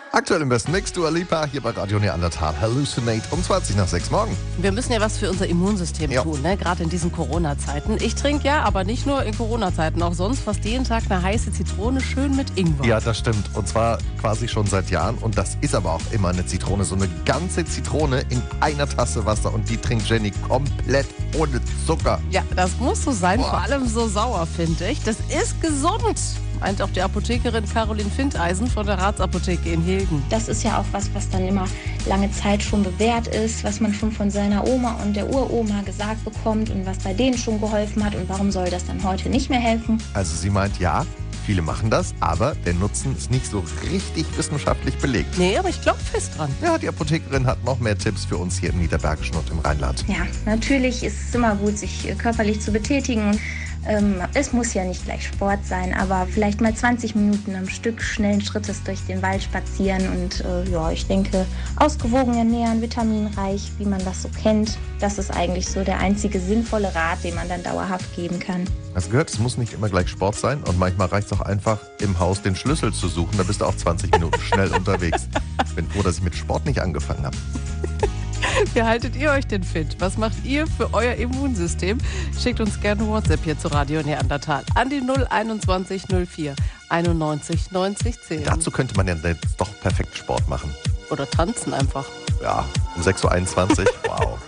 Aktuell im besten Mix, Dua Lipa, hier bei Radio Neandertal. Hallucinate um 20 nach 6 morgen. Wir müssen ja was für unser Immunsystem tun, ne? Gerade in diesen Corona-Zeiten. Ich trinke ja, aber nicht nur in Corona-Zeiten, auch sonst fast jeden Tag eine heiße Zitrone, schön mit Ingwer. Ja, das stimmt. Und zwar quasi schon seit Jahren. Und das ist aber auch immer eine Zitrone. So eine ganze Zitrone in einer Tasse Wasser. Und die trinkt Jenny komplett ohne Zucker. Ja, das muss so sein. Boah. Vor allem so sauer, finde ich. Das ist gesund, meint auch die Apothekerin Caroline Findeisen von der Ratsapotheke in Hilden. Das ist ja auch was dann immer lange Zeit schon bewährt ist, was man schon von seiner Oma und der Uroma gesagt bekommt und was bei denen schon geholfen hat. Und warum soll das dann heute nicht mehr helfen? Also sie meint, ja, viele machen das, aber der Nutzen ist nicht so richtig wissenschaftlich belegt. Nee, aber ich glaube fest dran. Ja, die Apothekerin hat noch mehr Tipps für uns hier im Niederbergischen und im Rheinland. Ja, natürlich ist es immer gut, sich körperlich zu betätigen. Es muss ja nicht gleich Sport sein, aber vielleicht mal 20 Minuten am Stück schnellen Schrittes durch den Wald spazieren und ich denke, ausgewogen ernähren, vitaminreich, wie man das so kennt. Das ist eigentlich so der einzige sinnvolle Rat, den man dann dauerhaft geben kann. Hast du gehört, es muss nicht immer gleich Sport sein und manchmal reicht es auch einfach, im Haus den Schlüssel zu suchen. Da bist du auch 20 Minuten schnell unterwegs. Ich bin froh, dass ich mit Sport nicht angefangen habe. Wie haltet ihr euch denn fit? Was macht ihr für euer Immunsystem? Schickt uns gerne WhatsApp hier zu Radio Neandertal an die 021 04 91 90 10. Dazu könnte man ja jetzt doch perfekt Sport machen. Oder tanzen einfach. Ja, um 6.21 Uhr. Wow.